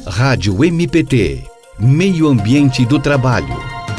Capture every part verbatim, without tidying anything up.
Rádio M P T, Meio Ambiente do Trabalho.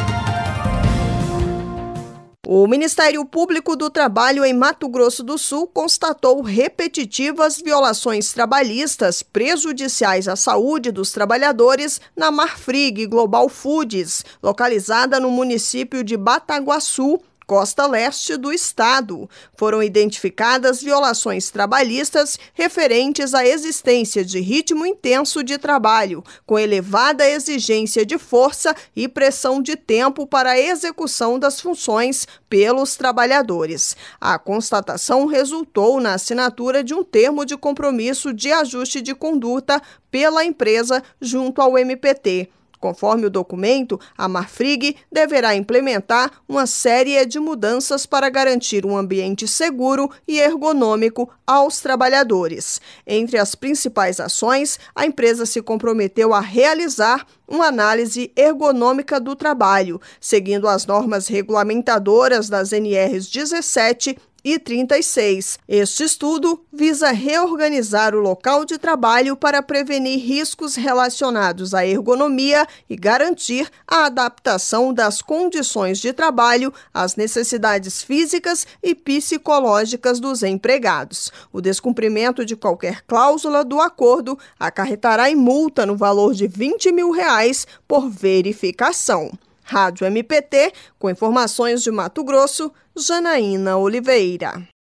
O Ministério Público do Trabalho em Mato Grosso do Sul constatou repetitivas violações trabalhistas prejudiciais à saúde dos trabalhadores na Marfrig Global Foods, localizada no município de Bataguaçu, costa leste do estado. Foram identificadas violações trabalhistas referentes à existência de ritmo intenso de trabalho, com elevada exigência de força e pressão de tempo para a execução das funções pelos trabalhadores. A constatação resultou na assinatura de um termo de compromisso de ajuste de conduta pela empresa junto ao M P T. Conforme o documento, a Marfrig deverá implementar uma série de mudanças para garantir um ambiente seguro e ergonômico aos trabalhadores. Entre as principais ações, a empresa se comprometeu a realizar uma análise ergonômica do trabalho, seguindo as normas regulamentadoras das N Rs dezessete e trinta e seis. Este estudo visa reorganizar o local de trabalho para prevenir riscos relacionados à ergonomia e garantir a adaptação das condições de trabalho às necessidades físicas e psicológicas dos empregados. O descumprimento de qualquer cláusula do acordo acarretará em multa no valor de vinte mil reais por verificação. Rádio M P T, com informações de Mato Grosso, Janaína Oliveira.